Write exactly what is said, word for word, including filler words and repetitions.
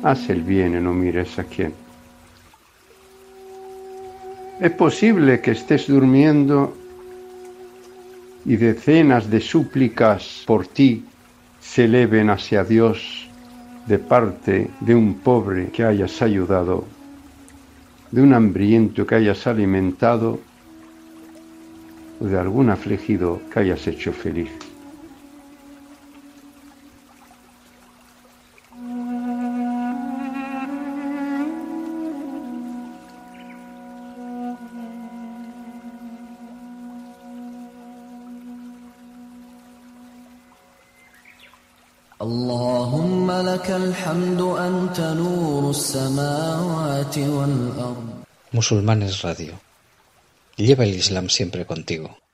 haz el bien y no mires a quién. Es posible que estés durmiendo y decenas de súplicas por ti se eleven hacia Dios de parte de un pobre que hayas ayudado, de un hambriento que hayas alimentado o de algún afligido que hayas hecho feliz. اللهم لك الحمد أنت نور السماوات والأرض. Musulmanes Radio. Lleva el Islam siempre contigo.